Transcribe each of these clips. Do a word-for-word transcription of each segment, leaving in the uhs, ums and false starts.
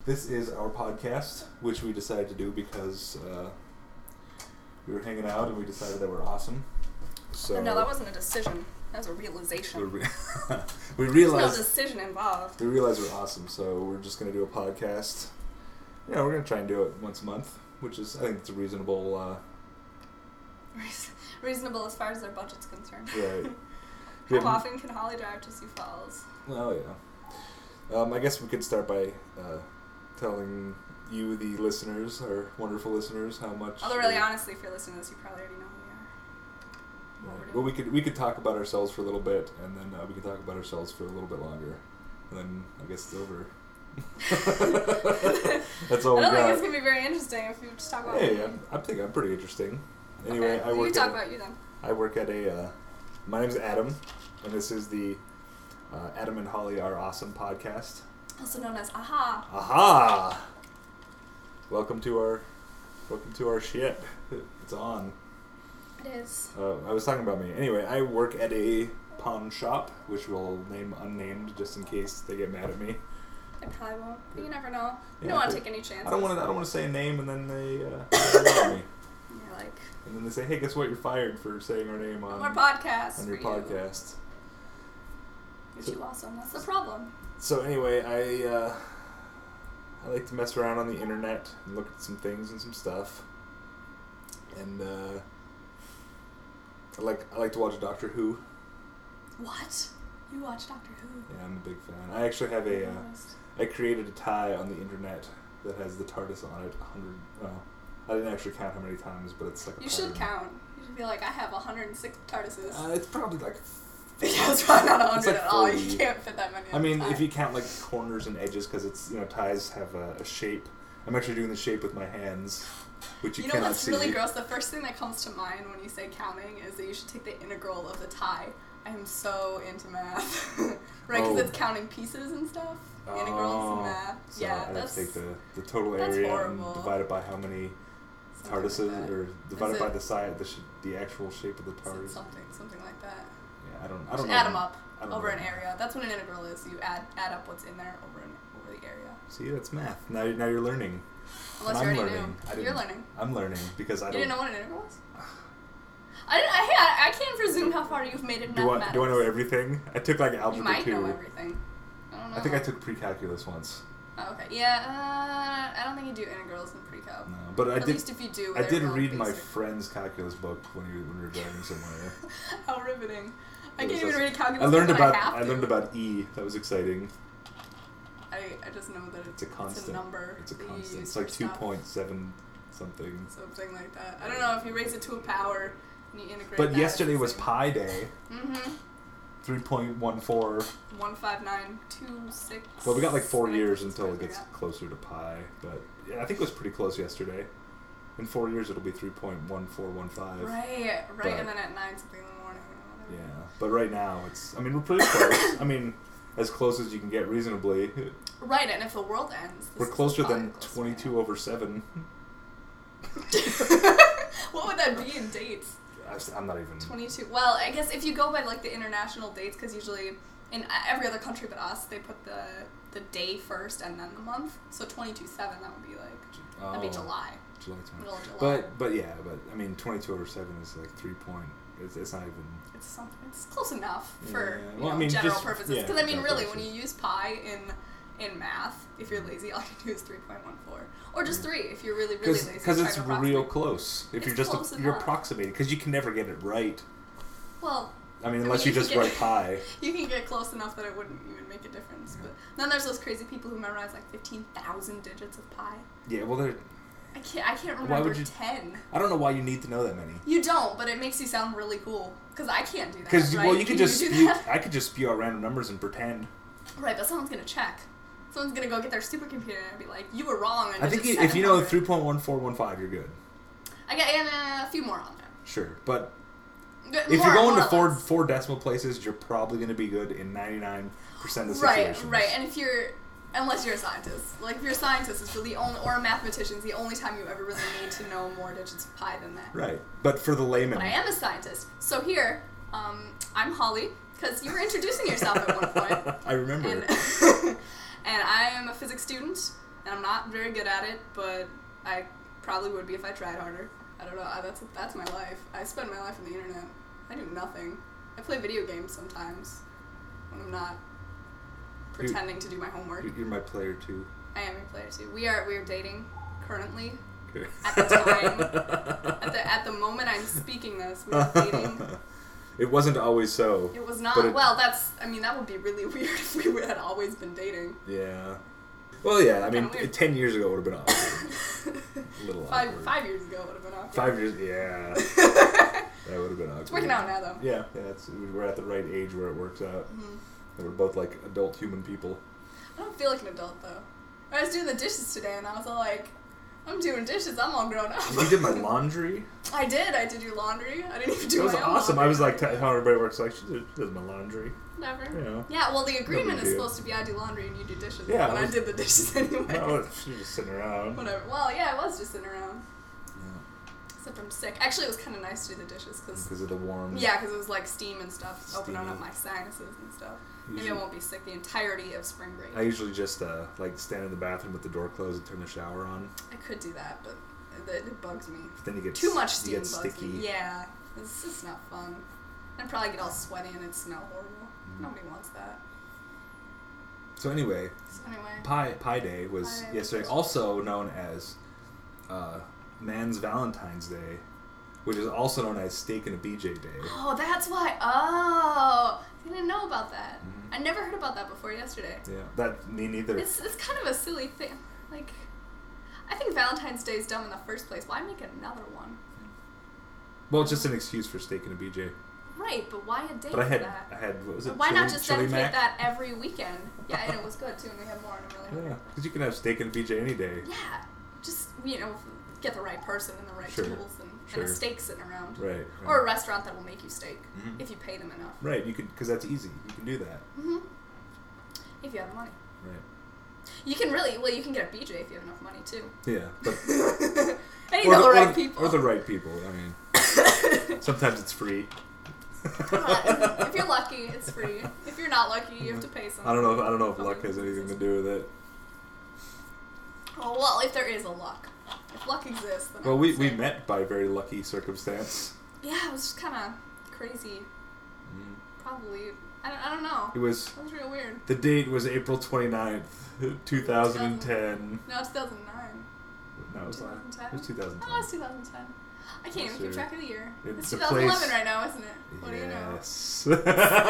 This is our podcast, which we decided to do because uh, we were hanging out and we decided that we're awesome. So no, that wasn't a decision. That was a realization. Re- we realized There's no decision involved. We realized we're awesome, so we're just gonna do a podcast. Yeah, we're gonna try and do it once a month, which is I think it's a reasonable. Uh, Reasonable as far as their budget's concerned. Right. How Yeah. often can Holly drive to Sioux Falls? Oh yeah. Um, I guess we could start by uh, telling you, the listeners, our wonderful listeners, how much. Although, really, we- honestly, if you're listening to this, you probably already know who we are. What we're Right. doing. Well, we could we could talk about ourselves for a little bit, and then uh, we could talk about ourselves for a little bit longer, and then I guess it's over. That's all we I don't got. think it's gonna be very interesting if you just talk about Hey, me. I'm, I think I'm pretty interesting. Anyway, okay. I work. You talk at, about you then. I work at a. Uh, my name's Adam, and this is the uh, Adam and Holly Are Awesome podcast. Also known as Aha. Aha! Welcome to our, welcome to our shit. It's on. It is. Uh, I was talking about me. Anyway, I work at a pawn shop, which we'll name unnamed just in case they get mad at me. I probably won't. But you never know. You Yeah, don't want to but take any chances. I don't want to. I don't want to say a name, and then they uh, yell at me. And you're like, And then they say, "Hey, guess what? You're fired for saying our name on more podcasts on your for you. podcast." You're So- too awesome. That's the problem. So anyway, I uh, I like to mess around on the internet and look at some things and some stuff, and uh, I like I like to watch Doctor Who. What? You watch Doctor Who? Yeah, I'm a big fan. I actually have a uh, I created a tie on the internet that has the TARDIS on it. A hundred. Well, I didn't actually count how many times, but it's like a You should pattern. count. You should be like, I have one hundred six TARDISes. Uh, it's probably like. Yeah, it's probably not one It's hundred like at all. forty. You can't fit that many. I at a mean, time. if you count like corners and edges, because it's you know ties have a, a shape. I'm actually doing the shape with my hands, which you, You know cannot what's see. really gross? The first thing that comes to mind when you say counting is that you should take the integral of the tie. I am so into math. Right, because Oh. it's counting pieces and stuff. Oh, Integrals and math. So yeah, I that's... have to take the, the total that's area horrible. and divide it by how many something TARDISes, like that. or divide Is it by it- the side, the sh- the actual shape of the Is it TARDIS. something, something like that. Yeah, I don't. I You don't should know. add them up I don't over know. an area. That's what an integral is. You add add up what's in there over an, over the area. See, that's math. Now, now you're learning. Unless And you I'm already learning. knew. I You're didn't- learning. I'm learning because I You don't. didn't know what an integral was? I didn't. I, I, I can't presume how far you've made it in do I mathematics. do I know everything? I took like You algebra might two. know everything. I don't know. I think I took pre-calculus once. Oh, okay. Yeah. Uh, I don't think you do integrals in pre-cal. No, but I At did. least if you do. I they're did real read my basic. friend's calculus book when you when we were driving somewhere. How riveting! I It can't was even just- read calculus. I learned but about I, have I to. learned about E. That was exciting. I, I just know that It's a constant. It's a number. It's a that you constant. use It's like for two stuff. point seven something. Something like that. I don't know if you raise it to a power and you integrate. But that, yesterday it's was the same. Pi Day. Mm-hmm. Three point one four. One five nine two six. Well, we got like four and I years think until it that's gets what we closer to pi. But yeah, I think it was pretty close yesterday. In four years, it'll be three point one four one five. got. Right, right, But- and then at nine something in the morning. Or Yeah, whatever. but right now it's. I mean, we're pretty close. I mean, as close as you can get reasonably. Right, and if the world ends, this We're is closer probably than closer twenty-two right over seven. now. What would that be in dates? I was- I'm not even. twenty-two. Well, I guess if you go by like the international dates, because usually in every other country but us, they put the the day first and then the month. So twenty-two seven, that would be like that'd be Oh, July, July twenty. middle of July. But but yeah, but I mean, twenty-two over seven is like three point. It's, it's not even. it's something. It's close enough for Yeah. you Well, I know, mean, general just- purposes. yeah, Because I mean, general really, when purposes. you use pi in in math, if you're lazy, all you do is three point one four, or just Yeah. three if you're really really lazy. Because try it's to real approximate. close. If It's you're just close a, you're enough. approximating, because you can never get it right. Well, I mean, I unless mean, you you just can write get- pi. you can get close enough that it wouldn't even make a difference. Yeah. But then there's those crazy people who memorize like fifteen thousand digits of pi. Yeah, well, they're. I can't. I can't Why remember would you- ten. I don't know why you need to know that many. You don't, but it makes you sound really cool. Because I can't do that. Because right? well, you could Can just do spew, that? I could just spew out random numbers and pretend. Right, but someone's gonna check. Someone's gonna go get their supercomputer and be like, "You were wrong." And I it's think just you, if you know seven three hundred." point one four one five, you're good. I got and, uh, a few more on there. Sure, but Good- if more- you're going more to or four less. four decimal places, you're probably going to be good in ninety-nine percent of the Right, situations. right, and if you're unless you're a scientist, like if you're a scientist, it's really only or a mathematician, it's the only time you ever really need to know more digits of pi than that. Right, but for the layman, But I am a scientist, so here, um, I'm Holly because you were introducing yourself at one point. I remember. And, and I am a physics student. and I'm not very good at it, but I probably would be if I tried harder. I don't know. I, that's that's my life. I spend my life on the internet. I do nothing. I play video games sometimes when I'm not pretending you're, to do my homework. You're my player too. I am your player too. We are we are dating currently. Okay. At the time, at the at the moment I'm speaking this, we are dating. It wasn't always so. It was not. It, well, that's. I mean, that would be really weird if we had always been dating. Yeah. Well, yeah. I mean, ten years ago would have been awkward. A little five, awkward. Five years ago would have been awkward. Five years, yeah. That would have been awkward. It's working out now, though. Yeah, yeah. It's, we're at the right age where it works out. Mm-hmm. And we're both like adult human people. I don't feel like an adult though. I was doing the dishes today, and I was all like, "I'm doing dishes. I'm all grown up." You did my laundry. I did. I did your laundry. I didn't even do. It was my own awesome. laundry. I was like, t- how everybody works. Like, she does my laundry. Never. You know. Yeah. Well, the agreement is deal. supposed to be I do laundry and you do dishes. Yeah. But I, was, did the dishes anyway. No, she was just sitting around. Whatever. Well, yeah, I was just sitting around. Yeah. Except I'm sick. Actually, it was kind of nice to do the dishes because. Because of the warm. Yeah, because it was like steam and stuff, Steamy. opening up my sinuses and stuff. Usually, Maybe I won't be sick the entirety of spring break. I usually just uh, like stand in the bathroom with the door closed and turn the shower on. I could do that, but it, it bugs me. But then you get Too much you steam get bugs sticky. me. Yeah, it's just not fun. I'd probably get all sweaty and it'd smell horrible. Mm. Nobody wants that. So anyway, so anyway, Pi Pi Day was Pi yesterday, was also known as uh, Man's Valentine's Day, which is also known as Steak and a B J Day. Oh, that's why. Oh, I didn't know about that. Mm-hmm. I never heard about that before yesterday. Yeah, that me neither. It's it's kind of a silly thing. Like, I think Valentine's Day is dumb in the first place. Why make another one? Well, it's just an excuse for Steak and a B J. Right, but why a day But I had for that? I had what was it? Why chili, not just chili dedicate mac? that every weekend? Yeah, and it was good too, and we had more, and I'm really hungry. Yeah, because you can have Steak and a B J any day. Yeah, just you know, get the right person and the right Sure. tools, and, Sure. and a steak sitting around, Right. right. or a restaurant that will make you steak Mhm. if you pay them enough. Right, you could because that's easy. You can do that. Mm-hmm. If you have the money. Right. You can really well. You can get a B J if you have enough money too. Yeah, but I need or the, the, right or, people. or the right people. I mean, sometimes it's free. If you're lucky, it's free. If you're not lucky, you have to pay something. I don't know. If, I don't know if Probably luck has anything to do with it. Oh well, if there is a luck, if luck exists, then. I Well, would we, we say- met by very lucky circumstance. Yeah, it was just kind of crazy. Mm. Probably. I don't, I don't know. It was That was real weird. the date was April twenty-ninth, two thousand ten. No, two thousand nine. No, it was not. twenty ten? It was two thousand ten. Oh, it's two thousand ten. I can't even Sure. keep track of the year. It's It's, a twenty eleven place- right now, isn't it? What do you know? Yes. We're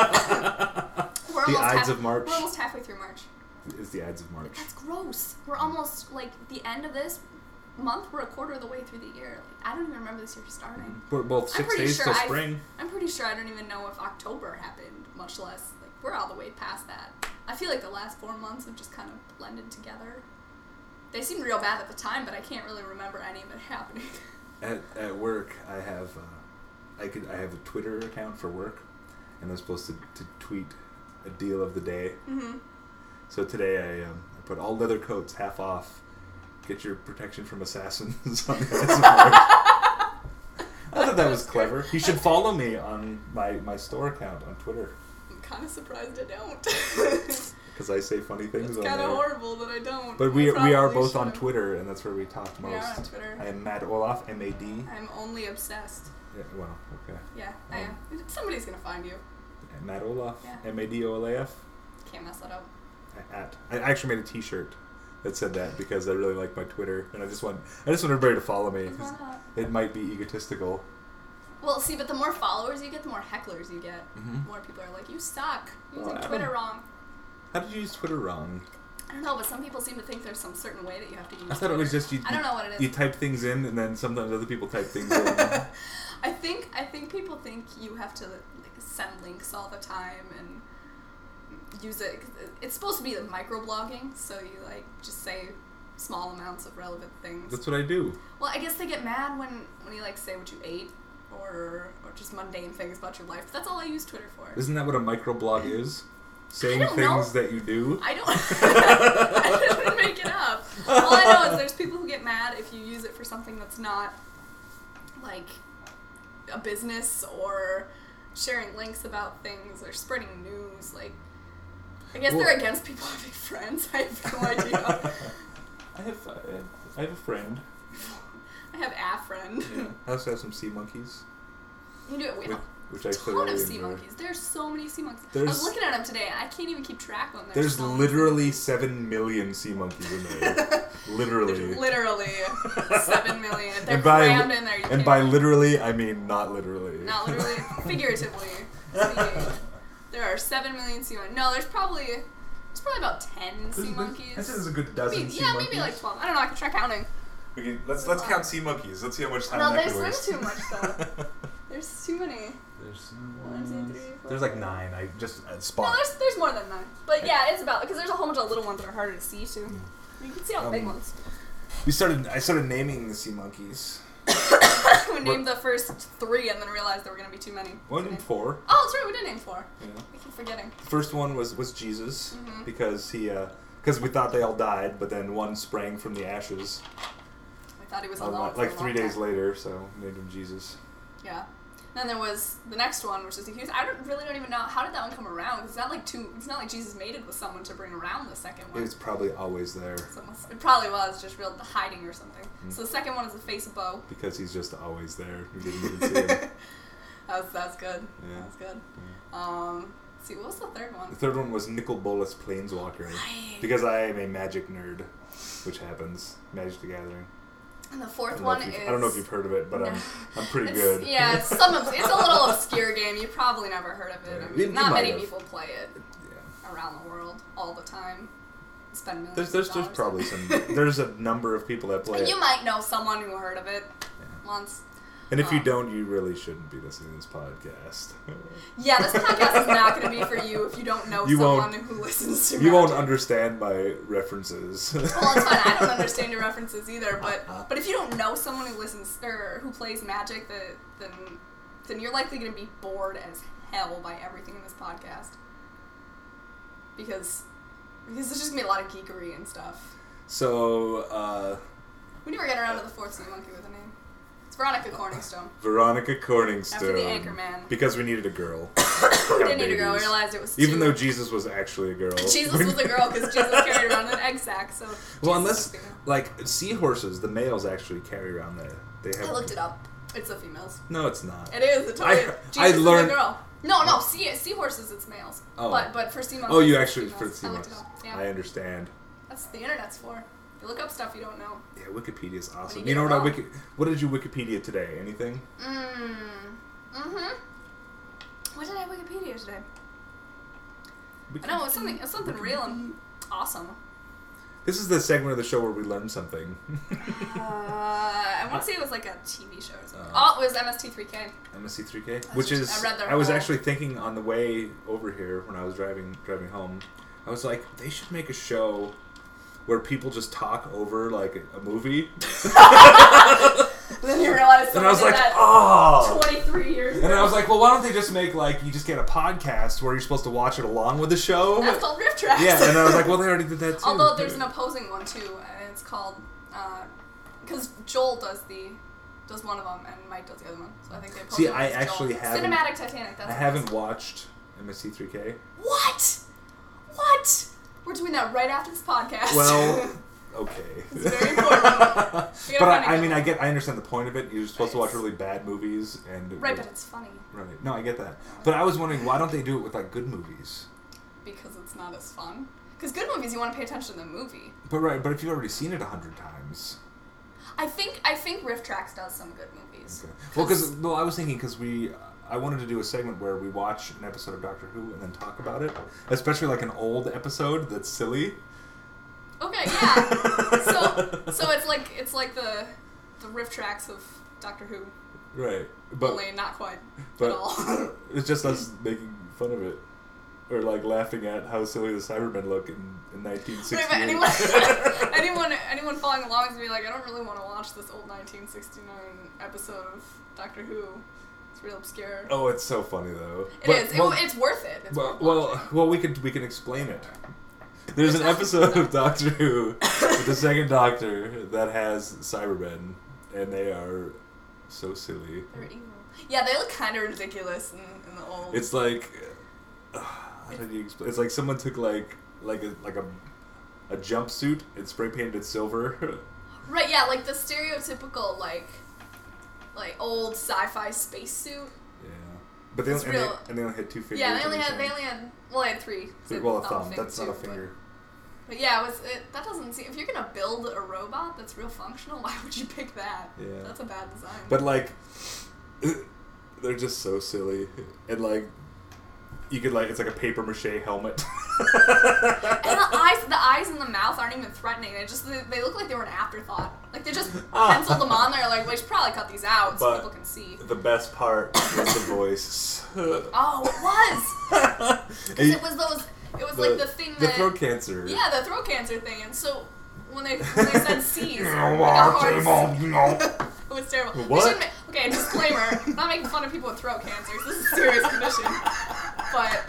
the almost Ides half- of March We're almost halfway through March. is the Ides of March. That's gross. We're almost, like, the end of this month, we're a quarter of the way through the year. Like, I don't even remember this year starting. We're both I'm six pretty days sure till I've- spring. I'm pretty sure I don't even know if October happened, much less, like, we're all the way past that. I feel like the last four months have just kind of blended together. They seemed real bad at the time, but I can't really remember any of it happening. At at work, I have uh, I could I have a Twitter account for work, and I'm supposed to, to tweet a deal of the day. Mm-hmm. So today I um, I put all leather coats half off. Get your protection from assassins on the Ides of March. I thought that was clever. You should follow me on my, my store account on Twitter I'm kind of surprised I don't. because I say funny things It's on kind there. of horrible that I don't. But we I we are probably both on should've. Twitter, and that's where we talk We most. are on Twitter. I am Matt Olaf, M A D. I'm only obsessed. Yeah, well, okay. Yeah, I am. Somebody's gonna find you. Matt Olaf, Yeah. M A D O L A F. Can't mess that up. At. I actually made a T-shirt that said that because I really like my Twitter, and I just want I just want everybody to follow me. 'Cause Why not? it might be egotistical. Well, see, but the more followers you get, the more hecklers you get. Mhm. More people are like, you suck. You're Well, using I Twitter don't- wrong. How did you use Twitter wrong? I don't know, but some people seem to think there's some certain way that you have to use I thought it was just you. I don't know what it is. You type things in, and then sometimes other people type things in. I think I think people think you have to like send links all the time and use it. 'Cause it's supposed to be like microblogging, so you like just say small amounts of relevant things. That's what I do. Well, I guess they get mad when when you like say what you ate or or just mundane things about your life. That's all I use Twitter for. Isn't that what a microblog is? Saying I don't things know. that you do. I don't. I didn't make it up. All I know is there's people who get mad if you use it for something that's not like a business or sharing links about things or spreading news. Like, I guess Well- they're against people having friends. I have no idea. I have, I have, I have a friend. I have a friend. Yeah. I also have some sea monkeys. You do it. We Which, have which I a ton thoroughly of sea enjoy. monkeys. There's so many sea monkeys. There's- I was looking at them today. I can't even keep track of them. There's so literally many. seven million sea monkeys in there. literally. There's literally seven million. They're And by- crammed in there. You And can't by even- literally, I mean not literally. Not literally, figuratively speaking. There are seven million sea monkeys. No, there's probably there's probably about ten sea monkeys. I said there's a good dozen Maybe, sea yeah, monkeys. maybe like twelve. I don't know. I can try counting. We can, let's let's count sea monkeys. Let's see how much time No, that there's can there's waste. too much stuff. There's too many. There's, One, two, three, four, there's like five. nine. I just uh, No, spot. there's there's more than nine. But yeah, it's about because there's a whole bunch of little ones that are harder to see too. You can see all the big Um, ones. We started. I started naming the sea monkeys. We named the first three and then realized there were gonna be too many. One to and name. four. Oh, that's right. We did name four. Yeah. I keep forgetting. The first one was was Jesus Mhm. because he because we thought they all died, but then one sprang from the ashes. I thought he was uh, alone. for like a three long days time. later, so we named him Jesus. Yeah. Then there was the next one, which is the Hughes. I don't really don't even know how did that one come around. 'Cause it's not like two. It's not like Jesus mated with someone to bring around the second It one. was probably always there So it, must, it probably was just real hiding or something. Mm. So the second one is the face of Bo. because he's just always there. We didn't even see him. That's that's good. Yeah. That's good. Um, let's see, what was the third one? The third one was Nicol Bolas Planeswalker Right. because I am a magic nerd, which happens. Magic the Gathering. And the I fourth don't, know one if you've- is. I don't know if you've heard of it, but I'm I'm pretty it's, good. Yeah, it's some of, it's a little obscure game. You probably never heard of it. Yeah, I you- mean, you not might many have. people play it Yeah. around the world all the time. Spend millions. There's there's of there's dollars. probably some there's a number of people that play And it. you might know someone who heard of it Yeah. once. And if you um, don't, you really shouldn't be listening to this podcast. Yeah, this podcast is not going to be for you if you don't know You someone won't- who listens to You won't Magic. understand my references. Well, it's fine. I don't understand your references either, but but if you don't know someone who listens or who plays Magic, that then then you're likely going to be bored as hell by everything in this podcast because because there's just gonna be a lot of geekery and stuff. So, uh, We never get around to the fourth sea monkey with a name. It's Veronica Corningstone. Veronica Corningstone. After the Anchorman. Because we needed a girl. We didn't need a girl. We realized it was too. Even though Jesus was actually a girl. Jesus was a girl because Jesus carried around an egg sack. So Well, Jesus unless, was female. like, seahorses, the males actually carry around the... They have, I looked it up. It's the females. No, it's not. It is. It's I- totally. I Jesus learned- is a girl. No, no. Sea seahorses, it's males. Oh. But but for sea monkeys. Oh, you it's actually... For females. I looked it seahorses. up. Yeah. I understand. That's the internet's for. You look up stuff you don't know. Yeah, Wikipedia's awesome. you You, know get what it I wiki... What did you Wikipedia today? Anything? Mmm. Mm-hmm. What did I Wikipedia today? I know it was something. It was something real and awesome. This is the segment of the show where we learn something. Uh, I want to say it was like a T V show or something. Oh. Oh, it was M S T three K. M S C three K, That's which just- is I read their I was whole- actually thinking on the way over here when I was driving driving home. I was like, they should make a show where people just talk over like a, a movie. Then you realize And I was someone like, did that oh. twenty-three years ago. And I was like, well, why don't they just make like you just get a podcast where you're supposed to watch it along with the show? That's called Rift Tracks. Yeah, and I was like, well, they already did that too. Although there's an opposing one too, and it's called because Joel does the does one of them and Mike does the other one. So I think they. See, oppose I it as actually Joel. haven't- Cinematic Titanic. That's I what it haven't is. watched M S C three K. What? What? We're doing that right after this podcast. Well, okay. It's very important. But We gotta find a I, I good mean, I one. get, I understand the point of it. You're supposed to watch Right. really bad movies, and Right, but it's funny right. No, I get that. But I was wondering, why don't they do it with like good movies? because it's not as fun. Because good movies, you want to pay attention to the movie. But right, but if you've already seen it a hundred times, I think I think Rift Tracks does some good movies. okay. Well, because well, I was thinking because we, I wanted to do a segment where we watch an episode of Doctor Who and then talk about it, especially like an old episode that's silly. Okay, yeah. so so it's like it's like the the Rift Tracks of Doctor Who, Right, but only not quite but at all. it's just us making fun of it. Or like laughing at how silly the Cybermen look in, in nineteen Right, sixty-eight. but anyone, anyone, anyone following along is gonna be like, I don't really want to watch this old nineteen sixty-nine episode of Doctor Who. It's real obscure. Oh, it's so funny though. It But- is. Well, it, it's worth it. It's well, worth well, watching. well, we could we can explain it. There's an episode of Doctor Who with the second Doctor that has Cybermen, and they are so silly. They're evil. Yeah, they look kind of ridiculous in, in the old. It's like, uh, how do you explain? It's like someone took like like a like a a jumpsuit and spray painted silver. Right, yeah, like the stereotypical, like, like old sci-fi spacesuit. Yeah. But they, It's only, and, real- they, and they only had two fingers. Yeah, they only on each had, they hand. only had, well, they had three. Three- Well, a not thumb. finger That's not a too, but- finger. But yeah, it was it, that doesn't seem. If you're gonna build a robot that's real functional, why would you pick that? Yeah. That's a bad design. But like, they're just so silly, and like, you could like it's like a paper mache helmet. and the eyes, the eyes and the mouth aren't even threatening. They just they, they look like they were an afterthought. Like they just penciled them on there. Like we should probably cut these out so But people can see. The best part was the voice. Oh, it was. Because it was those. It was like the thing the that. throat cancer. Yeah, the throat cancer thing, and so when they when they said C's, like a hard it was terrible. What? They shouldn't ma- okay, disclaimer. I'm not making fun of people with throat cancers. This is a serious condition. But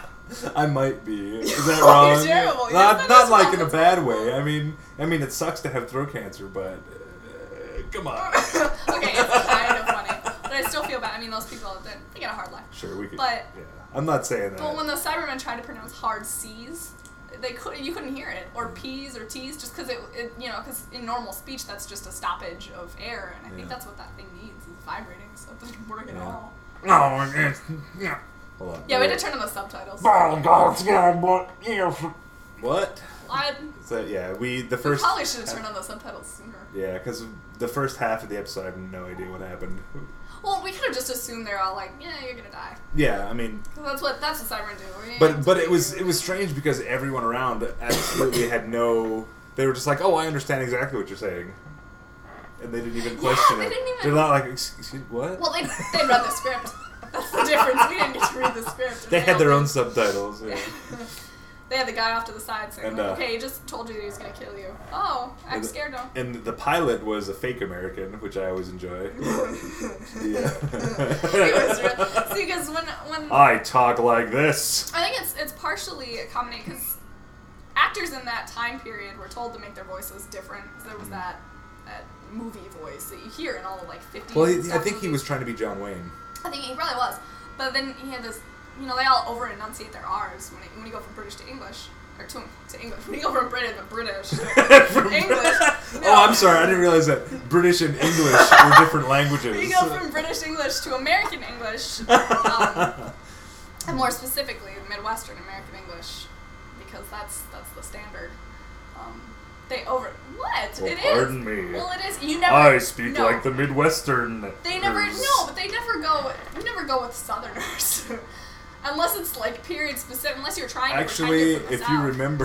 I might be. Is that Oh, wrong? you're terrible. Yes, Not, that not is like wrong. in a That's bad horrible. way. I mean, I mean, it sucks to have throat cancer, but uh, come on. okay, it's kind of funny, but I still feel bad. I mean, those people they they get a hard life. Sure, we could. But- yeah, I'm not saying that. But when the Cybermen tried to pronounce hard C's, they could you couldn't hear it, or P's or T's, just because it, it you know because in normal speech that's just a stoppage of air, and I think Yeah. that's what that thing needs is vibrating, so it doesn't work at Yeah. all. No, it's, yeah. Hold on. Yeah, we had to turn on the subtitles. Oh, God, it's gonna, but, yeah. What? I So yeah, we the we first. probably should have turned on the subtitles sooner. Yeah, because the first half of the episode, I have no idea what happened. Well, we could have just assumed they're all like, yeah, you're gonna die. Yeah, I mean, 'Cause that's what that's what Cybermen do. We- but but it was it was strange because everyone around absolutely had no. They were just like, oh, I understand exactly what you're saying, and they didn't even question they it. didn't even- They're not like, excuse what? Well, they they read the script. That's the difference. We didn't get to read the script. They had all their own did. subtitles. Yeah. They had the guy off to the side saying, And, like, uh, okay, he just told you that he was going to kill you. Oh, I'm and- scared now. And the pilot was a fake American, which I always enjoy. He Yeah. was real. See, because when, when I talk like this. I think it's it's partially a combination, because actors in that time period were told to make their voices different. 'Cause there was that, that movie voice that you hear in all the, like, fifties Well, he, and I stuff think he movies. was trying to be John Wayne. I think he probably was. But then he had this, you know, they all over enunciate their R's when, it, when you go from British to English. Or to, to English. When you go from British to British to From- English. No. Oh, I'm sorry. I didn't realize that British and English were different languages. You go from British English to American English. Um, and more specifically, Midwestern American English. Because that's that's the standard. Um, they over... What? Well, it is. pardon me. Well, it is. You never... I speak no. like the Midwestern. They never... No, but they never go... You never go with Southerners. Unless it's like period specific, unless you're trying to Actually, pretend you're from the if South. you remember.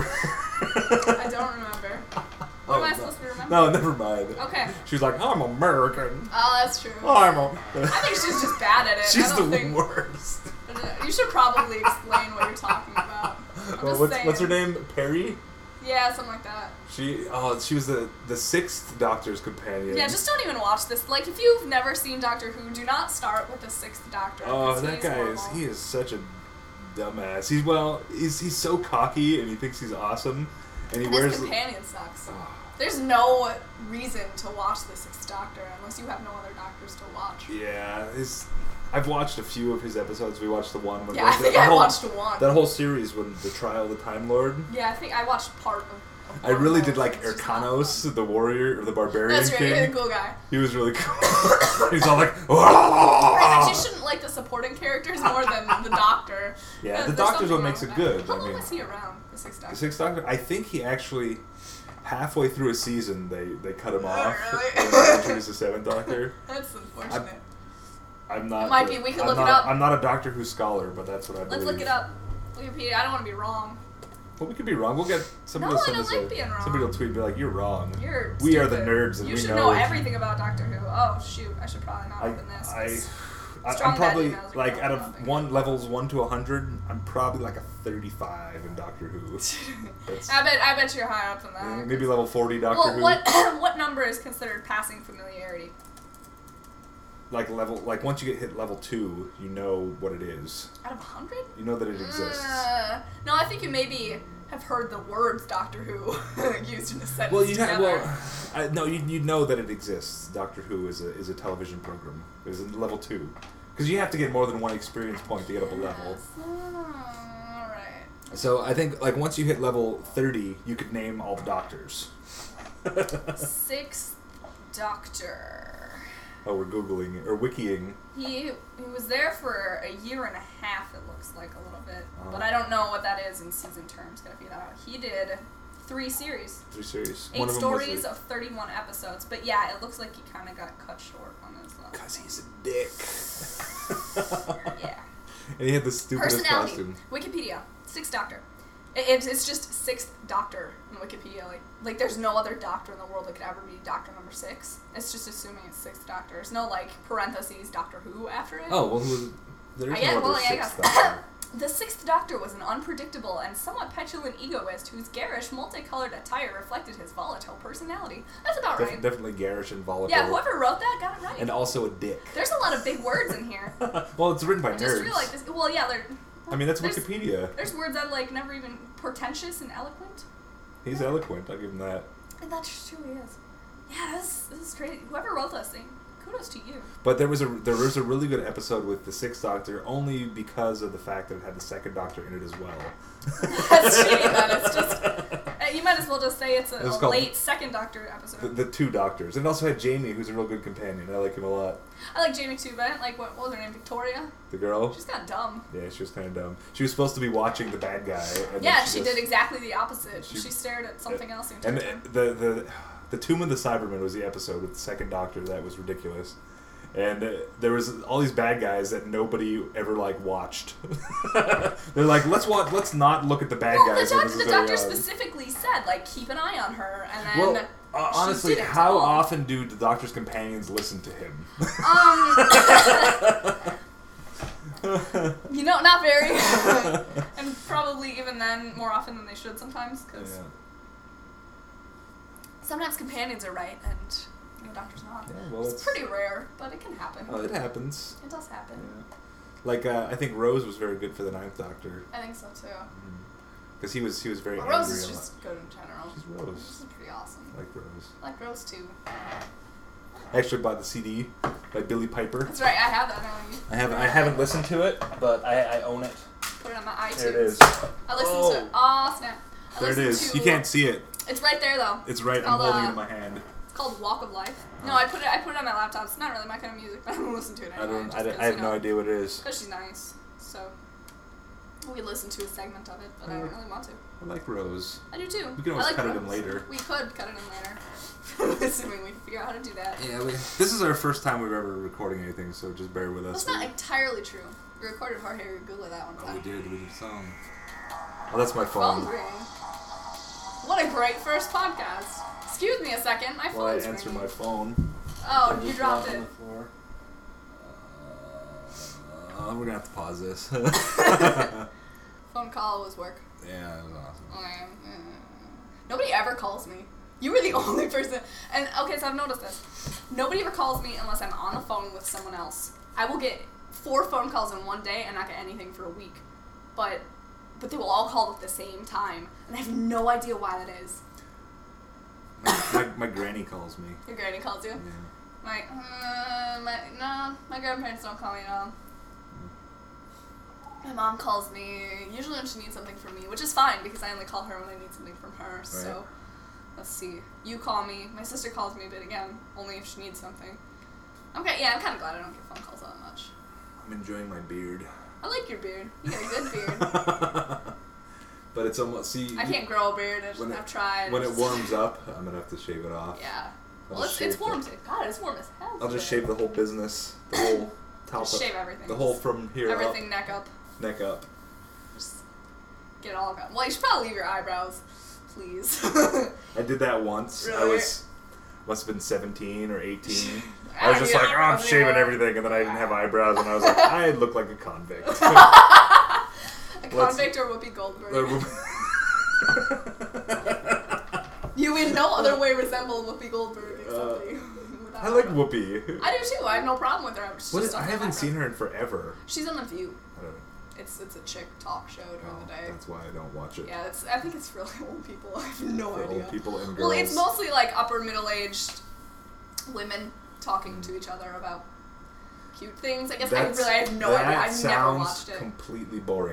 I don't remember. What Oh, am I no. supposed to remember? No, never mind. Okay. She was like, I'm American. Oh, that's true. I'm a. I think she's just bad at it. I She's the don't think, worst. You should probably explain what you're talking about. I'm Oh, just what's, saying. what's her name? Perry? Yeah, something like that. She oh she was the the sixth Doctor's companion. Yeah, just don't even watch this. Like, if you've never seen Doctor Who, do not start with the Sixth Doctor. Oh, 'cause that he's guy is horrible. he is such a dumbass. He's well he's he's so cocky and he thinks he's awesome and he And wears his companion sucks. Oh, There's no reason to watch the Sixth Doctor unless you have no other Doctors to watch. yeah, his I've watched a few of his episodes. We watched the one when Yeah, like, I the, think the I whole, watched one. that whole series when the trial of the Time Lord. Yeah, I think I watched part of. of I one really of did those. like It's just not Erkanos, fun. the warrior or the barbarian That's right. king. You're the cool guy. He was really cool. He's all like, Right, but you shouldn't like the supporting characters more than the Doctor. yeah, Uh, the there's Doctor's something what wrong makes it with good. that. How I long mean, was he around? The Sixth Doctor. the Sixth Doctor. I think he actually halfway through a season they they cut him Oh, off really? and they introduced the Seventh Doctor. That's unfortunate. I'm not. It might the- be. We could I'm look it not, up. I'm not a Doctor Who scholar, but that's what I Let's believe. look it up. Wikipedia. I don't want to be wrong. Well, we could be wrong. We'll get somebody No, will I send don't us like a being wrong. somebody will tweet and be like, "You're wrong." You're. We are the stupid. nerds, and you we should know. know everything about Doctor Who. Oh shoot! I should probably not I, open this. I, 'cause I, Strong I'm bad probably emails are like going out of nothing. one levels one to a hundred. I'm probably like a thirty-five in Doctor Who. That's, I bet. I bet you're higher up than that. eh, maybe level forty Doctor Well, Who. what what number is considered passing familiarity? Like level, like once you get hit level two, you know what it is. Out of a hundred? You know that it exists. Uh, no, I think you maybe have heard the words Doctor Who used in a sentence Well, you have together. well, I, no, you you know that it exists. Doctor Who is a is a television program. Is in level two, because you have to get more than one experience point to get up a level. Yes. Oh, alright. So I think like once you hit level thirty, you could name all the doctors. Sixth Doctor. Oh, we're googling or wikiing. He he was there for a year and a half. It looks like a little bit, Uh-huh. but I don't know what that is in season terms. Gotta figure that out. He did three series, Three series. eight One of them was stories a- of thirty-one episodes. But yeah, it looks like he kind of got cut short on his level. Cause he's a dick. Yeah. And he had the stupidest Personality. costume. Wikipedia. Sixth Doctor. It, it's, it's just Sixth Doctor in Wikipedia. Like, like there's no other Doctor in the world that could ever be Doctor number six. It's just assuming it's Sixth Doctor. There's no, like, parentheses Doctor Who after it. Oh well, who was? There is I guess, no well, other I sixth guess. doctor. The Sixth Doctor was an unpredictable and somewhat petulant egoist whose garish, multicolored attire reflected his volatile personality. That's about Def- right. Definitely garish and volatile. Yeah, whoever wrote that got it right. And also a dick. There's a lot of big words in here. Well, it's written by I nerds. just realized this. Well, yeah, they're... I mean, that's there's, Wikipedia. There's words that, like, never even... Portentous and eloquent. He's eloquent. I'll give him that. And that's true, he is. Yeah, this, this is crazy. Whoever wrote this thing, kudos to you. But there was a there was a really good episode with the Sixth Doctor only because of the fact that it had the Second Doctor in it as well. That's cheating, man. It's just... uh, You might as well just say it's a, It was a called late Second Doctor episode. The, the two doctors. And it also had Jamie, who's a real good companion. I like him a lot. I like Jamie too, but I didn't like, what, what was her name, Victoria? The girl. She's kind of dumb. Yeah, she was kind of dumb. She was supposed to be watching the bad guy. And Yeah, then she, she, did just, exactly the opposite. she- She, stared at something else the entire And time. the, the the the Tomb of the Cybermen was the episode with the Second Doctor that was ridiculous. And uh, there was all these bad guys that nobody ever like watched. They're like, let's watch. Let's not look at the bad Well, guys. the, when doc- this the is going doctor on. specifically said, like, keep an eye on her, and then... Well, uh, she honestly, didn't how at all. often do the Doctor's companions listen to him? Um, you know, not very. And probably even then, more often than they should sometimes, because Yeah. sometimes companions are right, and the doctor's not. Yeah, well, it's it's- pretty rare, but it can happen. Oh, it happens. It does happen. Yeah. Like uh, I think Rose was very good for the Ninth Doctor I think so, too. because he was he was very Well, angry. Rose is a lot. just good in general. She's This Rose. is pretty awesome. I like Rose. I like Rose, too. I actually bought the C D by Billy Piper. That's right, I have that now. I haven't I haven't listened to it, but I, I own it. Put it on my iTunes. There it is. I listened Oh. to... Aw, snap. I There it listened is. to- You can't see it. It's right there, though. It's right. I'm called, holding uh, it in my hand. It's called Walk of Life. No, I put it. I put it on my laptop. It's not really my kind of music, but I don't listen to it I anyway. don't. just I, don't- 'cause, I have you no know, idea what it is. Because she's nice, so we listened to a segment of it, but I don't really want to. I like Rose. I do too. We can I always like cut it Rose. in later. We could cut it in later, assuming we can figure out how to do that. Yeah. We, this is our first time we've ever recording anything, so just bear with us. That's not entirely true. We recorded Jorge Gula that one Oh, time. we did. We did a song. Oh, that's my Phone's phone. ringing. What a great first podcast. Excuse me a second. My While I phone's answer ringing. my phone. Oh, I you just dropped on it. the floor. Uh, we're gonna have to pause this. Phone call was work. Yeah, that was awesome. Um, uh, Nobody ever calls me. You were the only person. And okay, so I've noticed this. Nobody ever calls me unless I'm on the phone with someone else. I will get four phone calls in one day and not get anything for a week. But but they will all call at the same time. And I have no idea why that is. My, my, my granny calls me. Your granny calls you? Yeah. My, uh, my, no, my grandparents don't call me at all. My mom calls me usually when she needs something from me, which is fine because I only call her when I need something from her. So, let's see. You call me. My sister calls me, but again, only if she needs something. Okay, yeah, I'm kind of glad I don't get phone calls that much. I'm enjoying my beard. I like your beard. You got a good beard. But it's almost see. I can't grow a beard. I just, when it- I've tried. When it Just- warms up, I'm gonna have to shave it off. Yeah. I'll Well, it's, just it's shave warm. the- too. God, it's warm as hell. I'll just today. shave the whole business, the whole top, Just shave everything. the whole from here Everything neck up. up, neck up. Just get it all gone. Well, you should probably leave your eyebrows, please. I did that once. I Really? was must have been seventeen or eighteen. I I was don't just need like, oh, I'm eyebrows shaving anymore." everything, and then I didn't have eyebrows, and I was like, I look like a convict. A Let's- convict or Whoopi Goldberg. Uh, You in no other way resemble Whoopi Goldberg except Uh, that you- without I like eyebrows. Whoopi. I do too. I have no problem with her. She's What just is, I doesn't have haven't seen eyebrows. her in forever. She's on The View. I don't know. It's it's a chick talk show during Oh, the day. that's why I don't watch it. Yeah, it's. I think it's really old people. I have no For idea. old people and Well, girls. it's mostly like upper middle aged women talking to each other about cute things. I guess I That's- really I have no that idea. I've never sounds watched it. completely boring.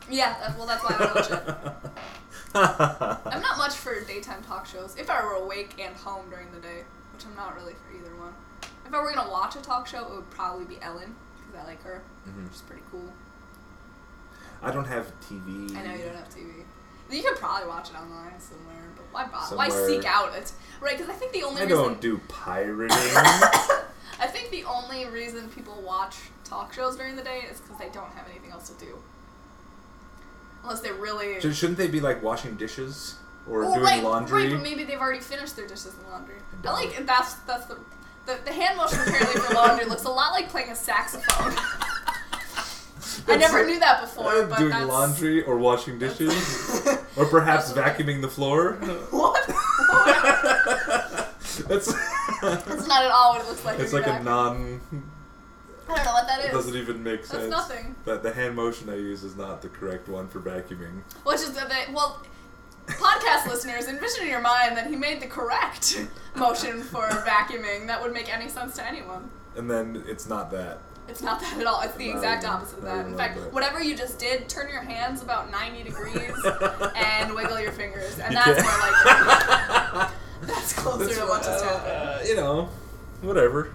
Yeah, that, well, that's why I watch it. I'm not much for daytime talk shows. If I were awake and home during the day, which I'm not really for either one. If I were going to watch a talk show, it would probably be Ellen, because I like her. Mm-hmm. She's pretty cool. I don't have T V. I know you don't have T V. You could probably watch it online somewhere, but why bother? Somewhere. Why seek out it? Right, because I think the only I reason... don't do pirating. I think the only reason people watch talk shows during the day is because they don't have anything else to do. Unless they really... Sh- Shouldn't they be, like, washing dishes? Or well, doing like, laundry? Right, but maybe they've already finished their dishes and laundry. I like... That's, that's the... The, the hand motion apparently for laundry looks a lot like playing a saxophone. I never knew that before, but doing that's... laundry or washing dishes? Or perhaps vacuuming the floor? What? That's... That's not at all what it looks like. It's when like you're a vacuuming. non... I don't know what that is. It doesn't even make sense. That's nothing. That the hand motion I use is not the correct one for vacuuming. Which is that they... Well... Podcast listeners, envision in your mind that he made the correct motion for vacuuming that would make any sense to anyone. And then it's not that. It's not that at all. It's the Not exact even- opposite of not that. even In like fact, that. whatever you just did, turn your hands about ninety degrees and wiggle your fingers, and You that's can't- more like it. That's closer That's to what just uh, happened. you know, whatever.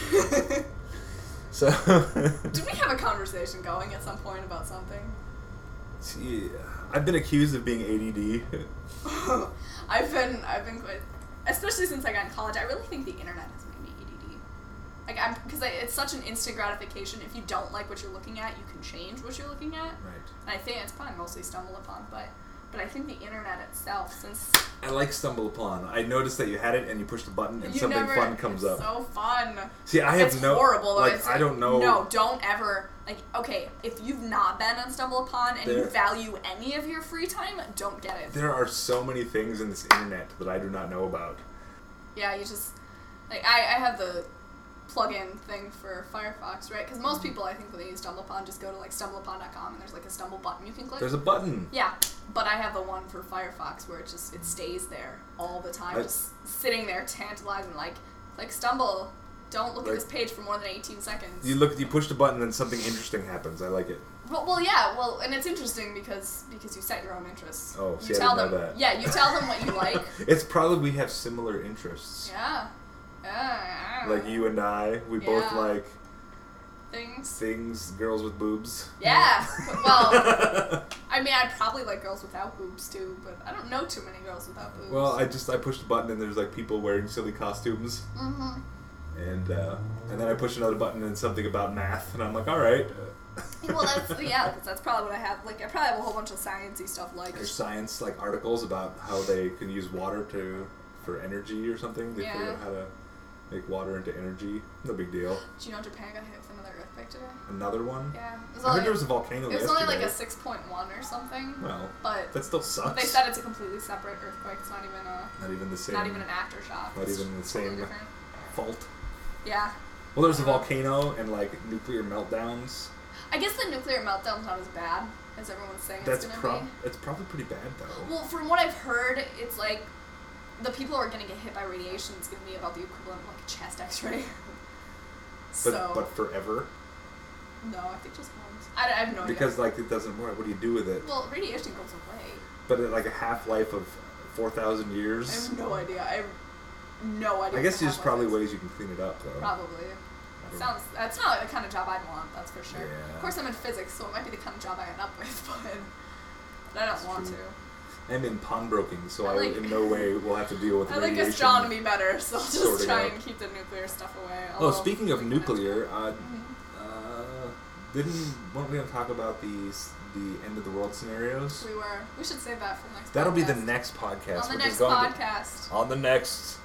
So... Did we have a conversation going at some point about something? See, I've been accused of being A D D. I've been, I've been quite, especially since I got in college. I really think the internet has made me A D D. Like, I'm because it's such an instant gratification. If you don't like what you're looking at, you can change what you're looking at. Right. And I think it's probably mostly stumble upon, but, but I think the internet itself, since I like Stumble Upon. I noticed that you had it and you pushed a button and you something never, fun comes it's up. so fun. See, I have It's no... horrible. Though. Like, It's, I don't know... No, don't ever. Like, okay, if you've not been on Stumble Upon and you There- value any of your free time, don't get it. There are so many things in this internet that I do not know about. Yeah, you just like I, I have the plug-in thing for Firefox, right? Because most people, I think, when they use StumbleUpon, just go to like stumbleupon dot com and there's like a stumble button you can click. There's a button. Yeah, but I have the one for Firefox where it just it stays there all the time, I- just sitting there tantalizing, like click stumble. Don't look Like- at this page for more than eighteen seconds. You look, you push the button and something interesting happens. I like it. Well, well, yeah, well, and it's interesting because because you set your own interests. Oh, you see, I tell didn't know them, that. Yeah, you tell them what you like. It's probably we have similar interests. Yeah, yeah, yeah. Like you and I, we both Yeah. like Things. things, girls with boobs. Yeah. Well, I mean, I'd probably like girls without boobs too, but I don't know too many girls without boobs. Well, I just I pushed a button and there's like people wearing silly costumes, Mm-hmm. and uh, and then I push another button and something about math, and I'm like, all right. Well, that's yeah, that's, that's probably what I have. Like, I probably have a whole bunch of sciencey stuff. Like, There's science like articles about how they can use water to for energy or something. They Yeah. figure out how to make water into energy. No big deal. do you know Japan got hit with another earthquake today? Another one. Yeah. It was I heard only, there was a volcano it was yesterday. only like a six point one or something. Well, But that still sucks. they said it's a completely separate earthquake. It's not even a Not even the same. not even an aftershock. Not It's even the totally same different. fault. Yeah. Well, there's a Uh, volcano and like nuclear meltdowns. I guess the nuclear meltdown's not as bad as everyone's saying That's it's gonna prob be. it's probably pretty bad though. Well, from what I've heard, it's like the people who are going to get hit by radiation is going to be about the equivalent of like a chest X-ray. But so but forever no, I think just once. I, I have no because idea. like it doesn't work. What do you do with it? Well, radiation goes away. But at like a half life of four thousand I years. have no idea. I have no idea. I guess what there's the probably half-life ways you can clean it up though. is. Probably. I don't- Sounds. That's not like the kind of job I'd want. That's for sure. Yeah. Of course, I'm in physics, so it might be the kind of job I end up with, but, but I don't That's want true. to. I'm in pawnbroking, so I I, like- in no way will have to deal with I like radiation. astronomy better, so I'll just sorting try out. and keep the nuclear stuff away. Oh, although speaking of we can have to- nuclear, uh, Mhm. uh, didn't weren't we gonna talk about these the end of the world scenarios? We were. We should save that for the next. That'll be the podcast. next podcast. On the which next is going to- podcast. on the next.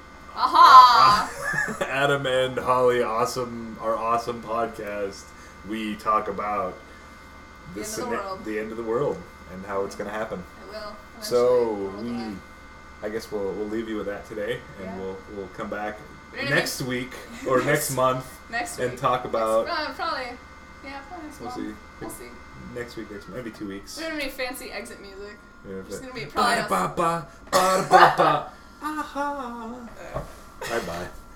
Aha! Adam and Holly, awesome, our awesome podcast. We talk about The this end of the scena- world. the end of the world and how it's going to happen. It will. Eventually. So World we, will end. I guess we'll we'll leave you with that today, and Yeah. we'll we'll come back We're gonna next week or next month next and week. talk about. Next, uh, probably. Yeah, probably next We'll month. see. We'll see. Next week, next maybe two weeks. There's gonna be fancy exit music. Yeah, It's gonna be ba probably ba us. ba ba ba ba. Aha. Bye bye.